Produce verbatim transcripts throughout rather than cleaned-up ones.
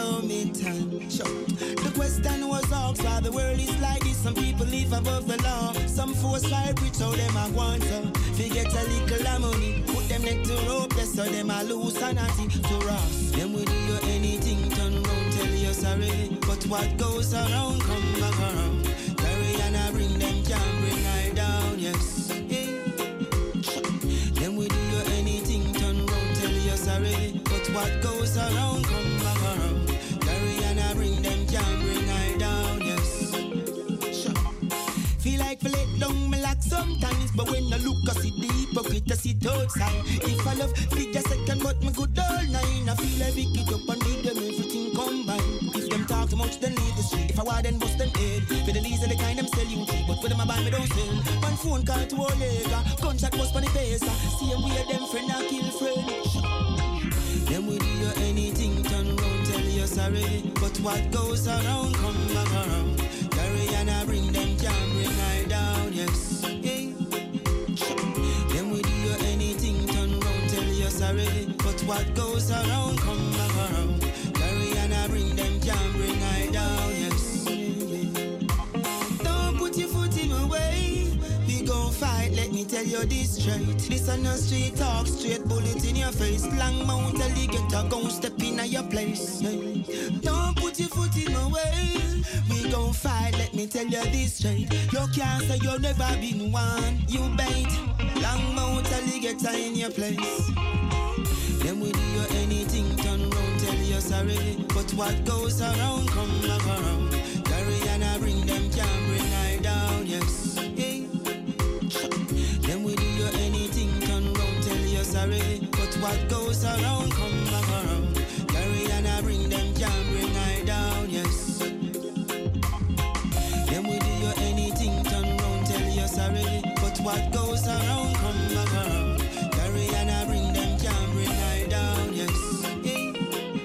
show me time. Show. The question was asked why the world is like this. Some people live above the law. Some force like rich, so them a want to. Forget a little money. Put them neck to rope, yes, so them a lose sanity to Ross. Them will do you anything, turn around, tell you sorry. But what goes around, come back around. Carry and I bring them, can bring I down, yes. Yeah. Them will do you anything, turn around, tell you sorry. But what goes around, come back around. Carry and I bring them, can bring I down, yes. Sure. Feel like for let down my lock sometimes, but when I look I see the hypocrite, I sit outside. If I love big a second, but me good all nine. I feel like pick it up and give them everything combined. If them talk too much, then leave the street. If I want, then bust them head. For the least of the kind, them sell you cheap, but for them I buy me don't sell. One phone call to Olega, gunshot bust on the face. Same way them friend I kill friend. Them will do you anything, turn around, tell you sorry. But what goes around, come back around. Carry and I bring them, can bring I down, yes. Yeah. Them will do you anything, turn around, tell you sorry. But what goes around, come back around. Carry and I bring them, can bring I down, yes. Yeah. Don't put your foot in my way. We gon' fight, let me tell you this straight. This on the street talk, straight bullet in your face. Long mount alligator, gon' step in your place. Hey. Don't put your foot in my way. We gon' fight, let me tell you this straight. You can't say you never been one, you bait. Long mount alligator in your place. Them will do you anything, turn around, tell you sorry. But what goes around, come back around. Carry and I bring them, can bring I down, yes. Yeah. Them will do you anything, turn around, tell you sorry. But what goes around, come back around. Carry and I bring them, can bring I down, yes. Them will do you anything, turn around, tell you sorry. But what goes around, come back around. Carry and I bring them, can bring I down, yes. Yeah.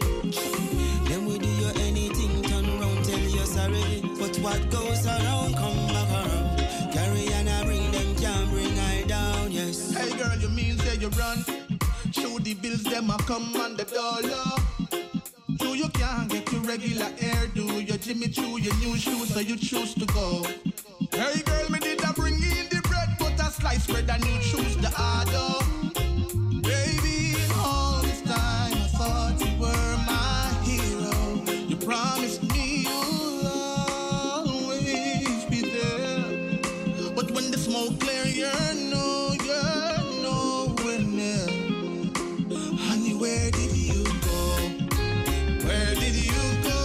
Them will do you anything, turn around, tell you sorry. But what goes around, come back around. Carry and I bring them, can bring I down, yes. Hey girl, you mean say you run? Show the bills, them a come on the dollar. So you can't get your regular hairdo, your Jimmy Choo, your new shoes, so you choose to go. Hey girl, me did a bring in the bread, but a slice bread and you choose the order. Baby, all this time I thought you were my hero. You promised me you'll always be there. But when the smoke clear, you're no, you're nowhere near. Honey, where did you go? Where did you go?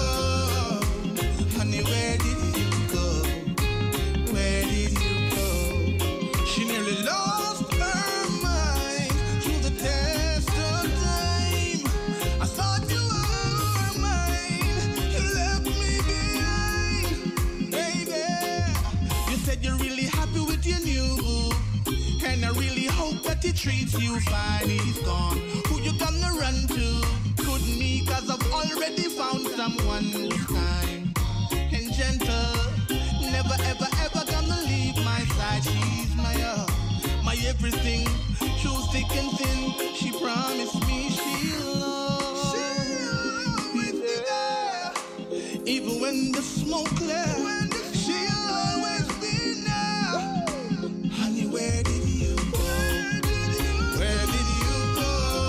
Honey, where did you go? Where did you go? She nearly lost her mind through the test of time. I thought you were mine. You left me behind, baby. You said you're really happy with your new boo, and I really hope that he treats you fine. He's gone. Who you gonna run to? Couldn't me, cause I've already found someone who's kind and gentle. Never, ever, ever gonna leave my side. She's my, uh, my everything. Through thick and thin, she promised me she'll always be there. Even when the smoke clears, she'll always be there. Honey, where did you go? Where did you go?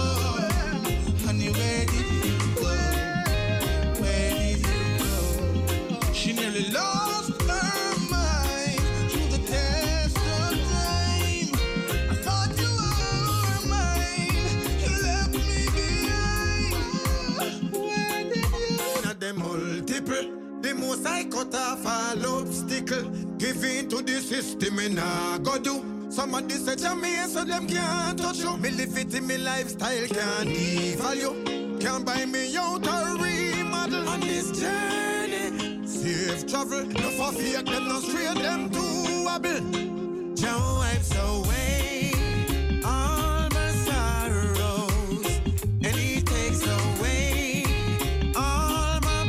Honey, where did you go? Where did you go? She nearly lost her mind through the test of time. I thought you were mine. You left me behind. Where did you? Not them multiple. The most I cut off all obstacle. Give in to the system and I go do. Somebody say to me so them can't touch you. Me live it in me lifestyle, can't devalue. Can't buy me out or remodel on this journey. Safe travel, no for fake, them no straight, them too wobble. Joe wipes away all my sorrows, and he takes away all my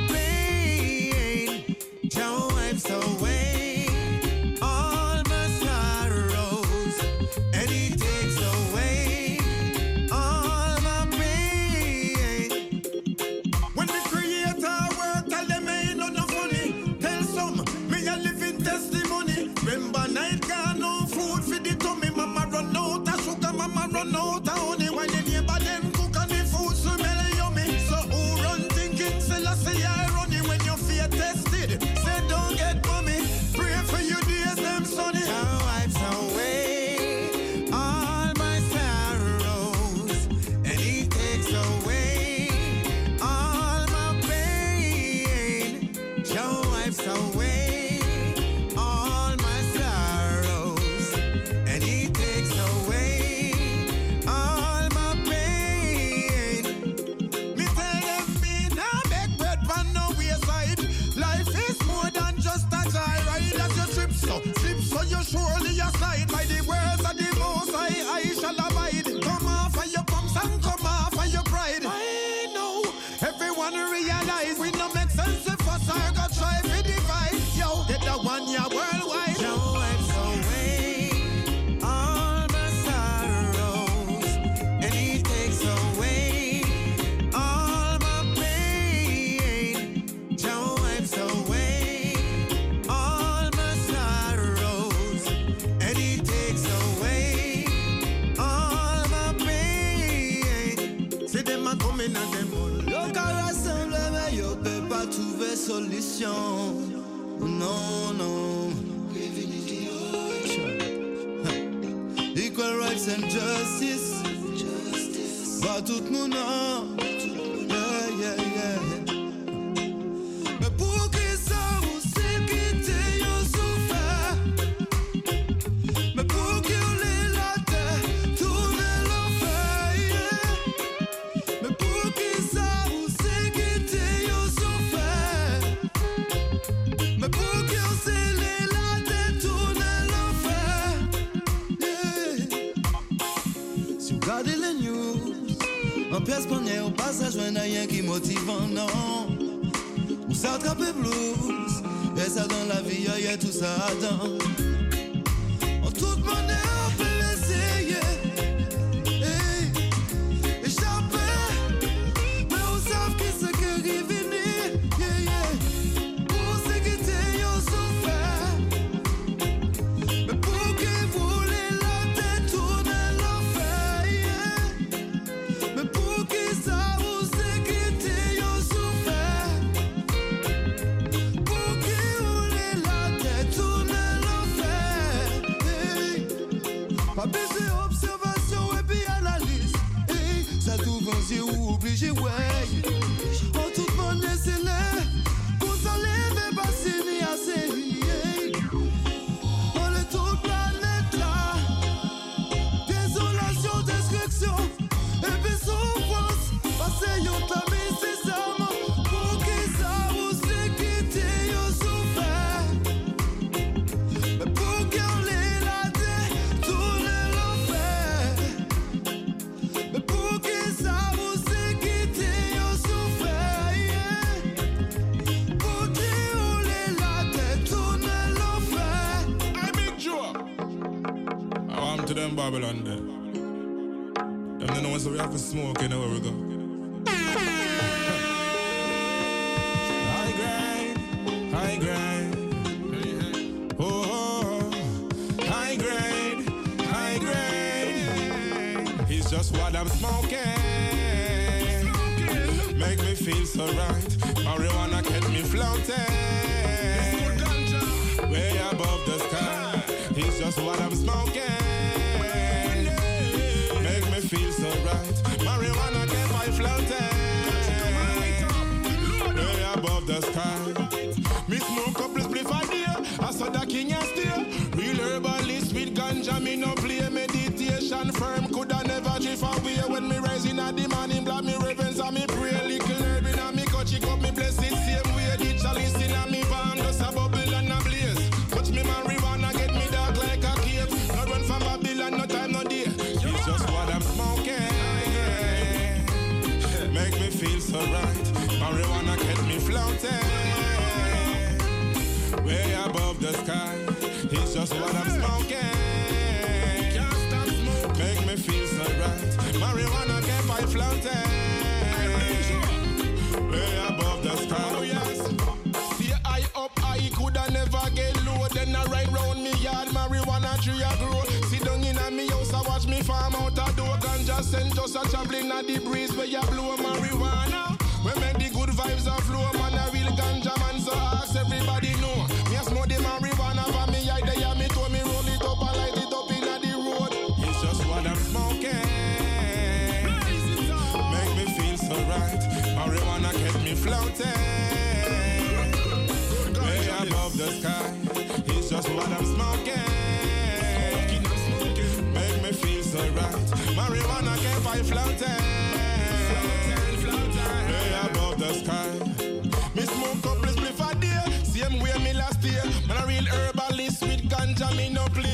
pain. Joe wipes away all my sorrows, and he takes away all my pain. When the Creator surely aside by the words of the Most High, I shall abide. Come off of your pumps and come off of your pride. I know everyone realize we no make sense if us are gonna try to divide. Yo, get the one year worldwide. Don't wipe away all my sorrows, and He takes away all my pain. Don't wipe away all my sorrows, and He takes away all my pain. See them a coming and them all. Le cas rassemble, mais yo peut pas trouver solution. No, no. Equal rights and justice. Justice. But tout moun an. Yeah, yeah, yeah. Mais pour qui ça ou c'est quitter yo souffert? Mais pour qui on les la terre, tourner l'enfer, yeah. Mais pour qui ça ou c'est quitter yo souffert? Mais pour qui on s'est les la tête, tourner l'enfer, yeah. Si vous regardez les news, en pièce première au passage, mais rien qui motive, non. Ou ça attrape blues, et ça dans la vie, y a tout ça dedans. En toute manière, on peut l'essayer. Hey, échapper, mais on sait qui c'est qui arrive venir. Yeah, yeah. Pour ce qui t'est yo souffert. Mais pour qui voulait la tête tourner l'enfer, yeah. Mais pour qui ça vous c'est qui t'est yo souffert. Pour qui voulait la tête tourner l'enfer, hey. Pas baisser observation et puis analyse, hey. Ça tout pensé ou obligé, ouais. En toute manière c'est là, pour s'enlever pas signer assez, hey. On est toute planète là. Désolation, destruction, et puis souffrance. Passez yon tamé, c'est ça, man. Pour qui ça vous c'est quitter yo souffert. Mais pour qui on les la tête, tourner l'enfer. Mais pour qui ça vous c'est quitter yo souffert, yeah. Pour qui on les la tête, tourner l'enfer. Hey, Big Joe. I want to them Babylon there. Them don't know so we have to smoke anywhere we go. High grade, high grade. Oh, oh, high grade, high grade. It's just what I'm smoking. Make me feel so right. Marijuana kept me floating. Way above the sky. It's just what I'm smoking. Make me feel so right. Marijuana kept me floating. Way above the sky. Me smoke up the spliff a day. I saw the king and steer. Real herbalist with ganja. Me no play meditation firm. Coulda never drift away. When me rising at the morning, blood me reverence and me pray. Little herb in a me cut, chick up me bless it same way. The chalice in a me van, just a bubble and a blaze. Touch me marijuana, get me dark like a cave. No run from Babylon, no time, no day. It's just what I'm smoking. Make me feel so right. Marijuana kept me floating. Way above the sky. It's just what I'm smoking. Make me feel so right. Marijuana kept me floating. Way above the sky. Oh yes. See I up, I coulda never get low. Then I ride round me yard, marijuana tree a grow. Sit down in a me house, I watch me farm out a door. Ganja scent just a traveling at the breeze where you blow marijuana. We make the good vibes a flow, man a real ganja man. So ask everybody know. Me a smoke the marijuana for me eye there. Me told me roll it up and light it up in the road. It's just what I'm smoking. Make me feel so right. Marijuana kept me floating. Way above the sky. It's just what I'm smoking. Make me feel so right. Marijuana kept me floating. Way above the sky. Me smoke up this spliff a day. Same way me last year. Man a real herbalist with ganja me no play.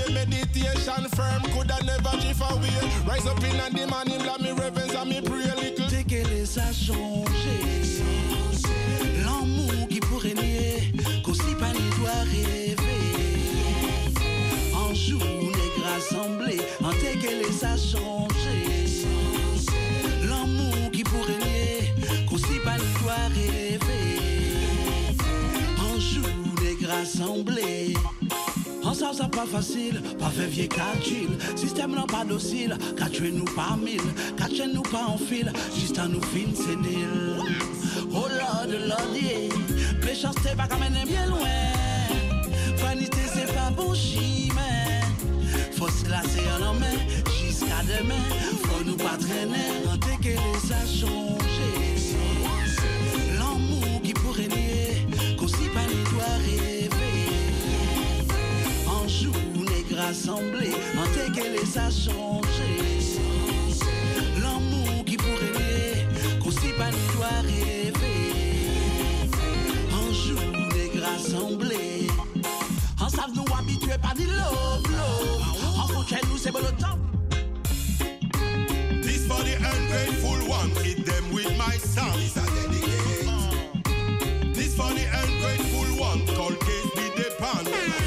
reputation firm, coulda never drift away. Rise up in and demand him, la me reverence and me pray little. Dès qu'elle a changé, l'amour qui pourrait nier, qu'aussi pas ni doit rêver. En jour, nègre assemblé, en dès qu'elle a changé, l'amour qui pourrait nier, qu'aussi pas ni doit rêver. En jour, nègre assemblé. Ensemble, ça pas facile, pas fait vieux calcul. Système non pas docile, qu'à tuer nous pas mille, qu'à tuer nous pas en fil, juste à nous fin sénile. Oh Lord, Lord, yeah. Méchanceté pas quand même bien loin. Vanité c'est pas bon chimère. Faut se lasser en main, jusqu'à demain. Faut nous pas traîner, dès que les a changé. L'amour qui pourrait nier, qu'on s'y pas les doit rêver. Rassemblés, en tel qu'elle les a changés. L'amour qui pourrait nier, qu'on s'y pas ni doit rêver. Un jour, les rassemblés. En savent nous habitués par des love, love. En foutu nous, c'est bon le temps. This for the ungrateful one, hit them with my song. This a dedicate. This for the ungrateful one, called case be the pan.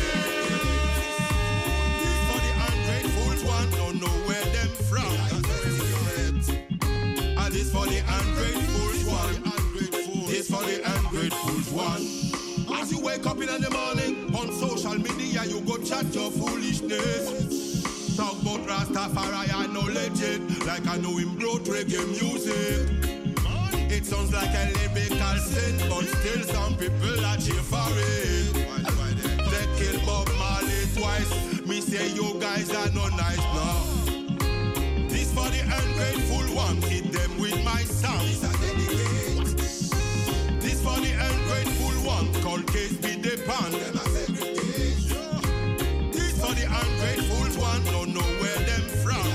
This for the ungrateful one. This for the ungrateful one. As you wake up in the morning, on social media you go chat your foolishness. Talk about Rastafari, I know legend, like I know him brought reggae music. It sounds like a lyrical sin, but still some people are cheer for it. They killed Bob Marley twice, me say you guys are no nice now. This for the ungrateful one, hit them with my song. This a dedicate. This for the ungrateful one, called case be the pan. This for the ungrateful one, don't know where them from.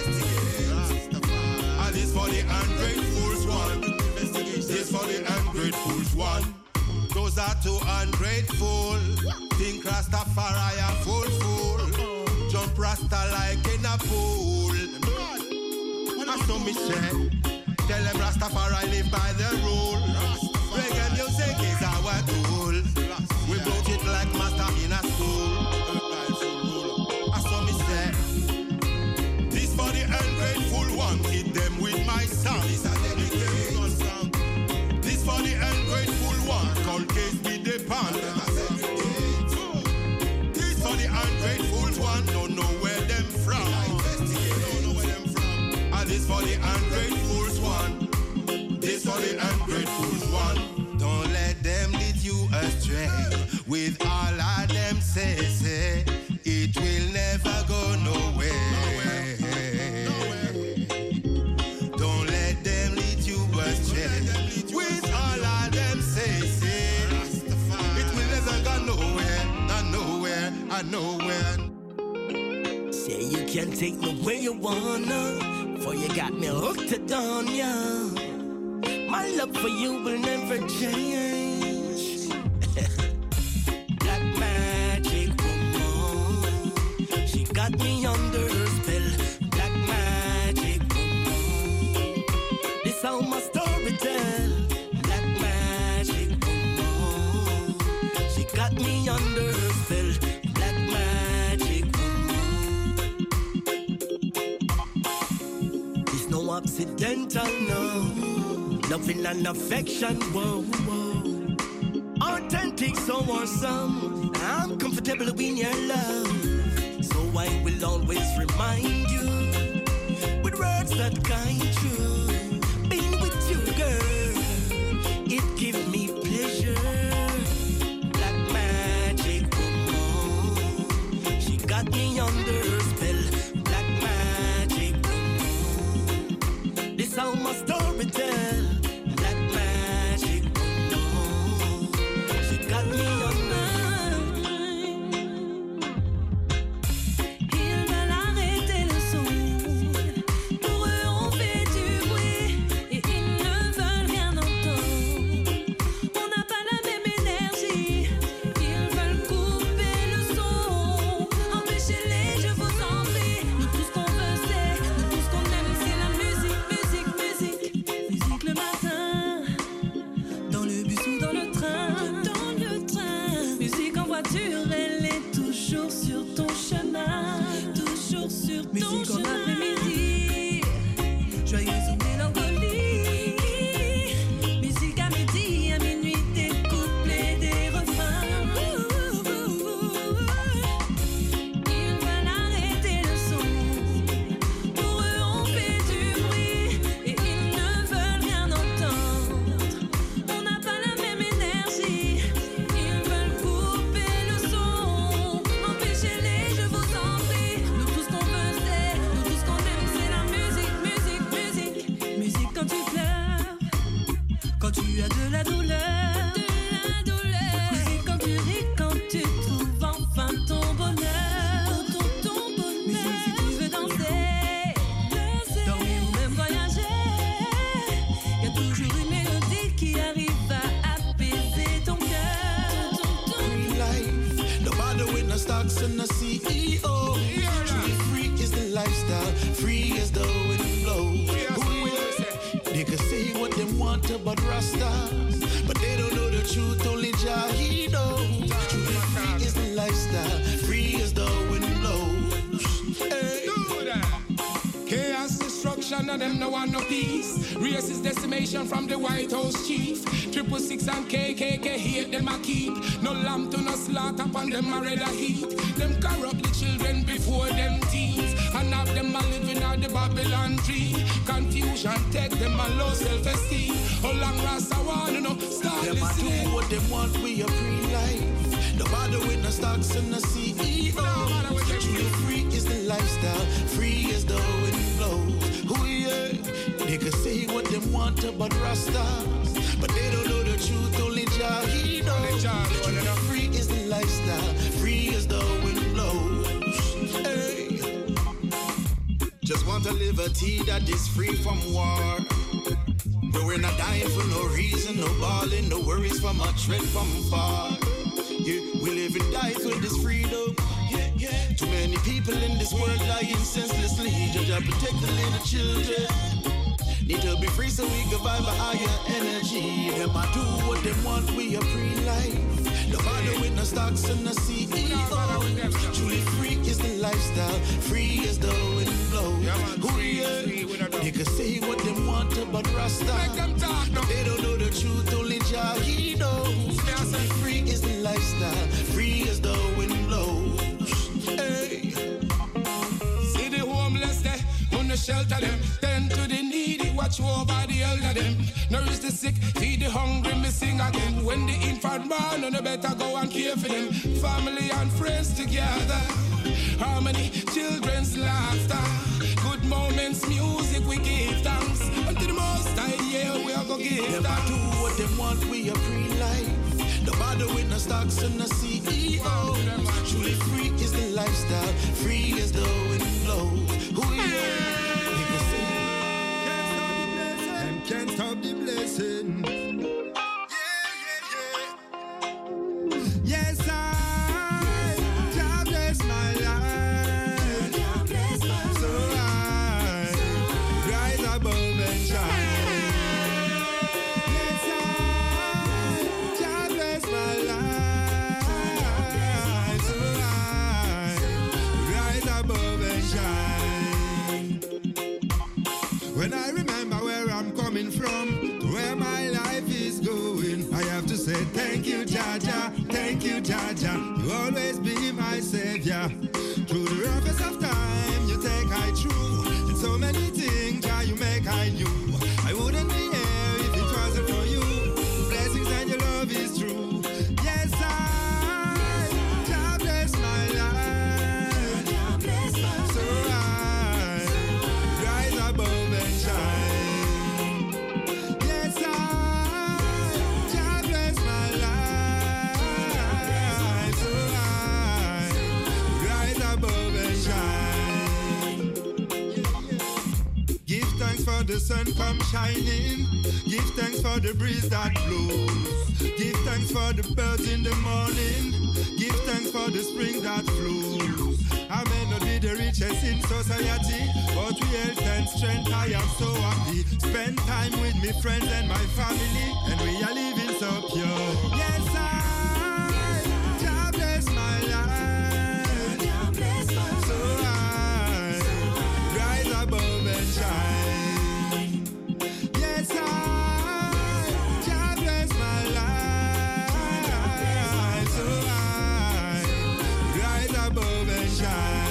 And this for the ungrateful one. This for the ungrateful one. Those are too ungrateful. Think Rastafari a fool fool. Jump Rasta like in a pool. So me say, tell them Rastafari live by the rule. Reggae music is our tool. We brought it like master in a school. So me say, this for the ungrateful one, hit them with my song. This for the ungrateful one, called case be the pan. This for the ungrateful one, don't know where them from. This for the ungrateful one. This for the ungrateful one. Don't let them lead you astray with all of them say, say. It will never go nowhere. Don't let them lead you astray with all of them say, say. It will never go nowhere, not nowhere, not nowhere. Say you can take me where you wanna. For you got me hooked on ya. My love for you will never change. Black magic woman, she got me under her spell. Black magic woman, this how my story tell. Black magic woman, she got me under her spell. Black magic accidental, no. Loving and affection, whoa, whoa. Authentic, so awesome. I'm comfortable in your love. So I will always remind you with words that guide you. Being with you, girl, it gives me pleasure. Black magic woman, she got me under her spell. Black magic woman, this how my story tell. Black magic woman, she got me under. Ils veulent arrêter le son. Pour eux on fait du sous dans le train, dans le train. Musique en voiture, elle est toujours sur ton chemin, toujours sur ton chemin. Musique en après-midi, joyeuse ou mélancolie. Musique à midi, à minuit, des couplets, des refrains. Ils veulent arrêter le son. Pour eux, on fait du bruit et ils ne veulent rien entendre. On n'a pas la même énergie. Ils veulent couper le son. Empêchez-les, je vous en prie. Nous tout ce qu'on veut, c'est, nous tout ce qu'on aime, c'est la musique, musique, musique. Musique quand tu pleures, quand tu as de la douleur, de la douleur. Musique quand tu ris, quand tu trouves enfin ton bonheur, ton, ton bonheur. Musique si tu veux danser, danser, dormir ou même voyager. Y a toujours une mélodie qui arrive à apaiser ton cœur, ton, ton Free life, no bother with no stocks and no C E O. Truly free is the lifestyle, free as the wind blows. They can say what they want about Rastas, but they don't know the truth, only Jah he knows. Truly free is the lifestyle, free as the wind blows. Hey. Chaos, destruction, and them no want no peace. Racist decimation from the White House chief. Triple six and K K K hate them a keep. No lamb to no slaughter upon them a red a heat. Them corrupt the children before them teens, and have them a living at the Babylon tree. Confusion take them a low self-esteem. How long Rasta want to know? Start Them a listening. do what them want, we a free life. No bother with no stocks and no C E O. Truly free is the lifestyle, free as the wind blows. Ooh yeah, they can say what them want about Rastas, but they don't know the truth, only Jah he knows. Truly free is the lifestyle, free as the wind blows. Hey. Just want to live a tea that is free from war. But we're not dying for no reason, no balling, no worries from a threat from far. Yeah, we live and die for this freedom. Yeah, yeah. Too many people in this world dying senselessly. Just protect the little children. Need to be free so we can vibe a higher energy. Them a do what they want, we a free life. No bother with no stocks and no C E O. Truly free is the lifestyle, free as the wind blows. Ooh yeah, they can say what they want about Rasta, but they don't know the truth, only Jah he knows. Truly free is the lifestyle, free as the wind blows. Hey. See the homeless there, on the shelter them. Tend to the needy, watch over the elder them. Nourish the sick, feed the hungry, me sing again. When the infant born, on the better go and care for them. Family and friends together. Harmony, children's laughter. Good moments, music, we give thanks. Until the most high, yeah, we are gonna give Them thanks. a do what they want, we a free life. No bother with no stocks and no C E O. Truly free is the lifestyle, free as the wind blows. Ooh yeah. Can't stop the blessing. Yes, I, God bless my life. So I rise above and shine. Yes, I, God bless my life. So I rise above and shine. When I remember where I'm coming from, to where my life is going, I have to say thank you, Jaja, thank you, Jaja. You always be my savior. Through the roughest of time, you take I true. In so many things, Jah, you make I new. I wouldn't be here if it wasn't for you. Blessings and your love is true. Yes, I, Jah bless my life. So I rise above and shine. Yes, I, Jah bless my life. So I rise above and shine. Give thanks for the sun come shining. Give thanks for the breeze that blows. Give thanks for the birds in the morning. Give thanks for the spring that flows. I may not be the richest in society, but with health and strength I am so happy. Spend time with me friends and my family, and we are living so pure. Yes, I, God bless my life. God bless my life. So I rise above and shine. Yes, I, God bless my life. So I rise above and shine.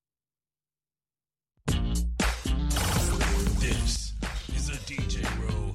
This is a D J Row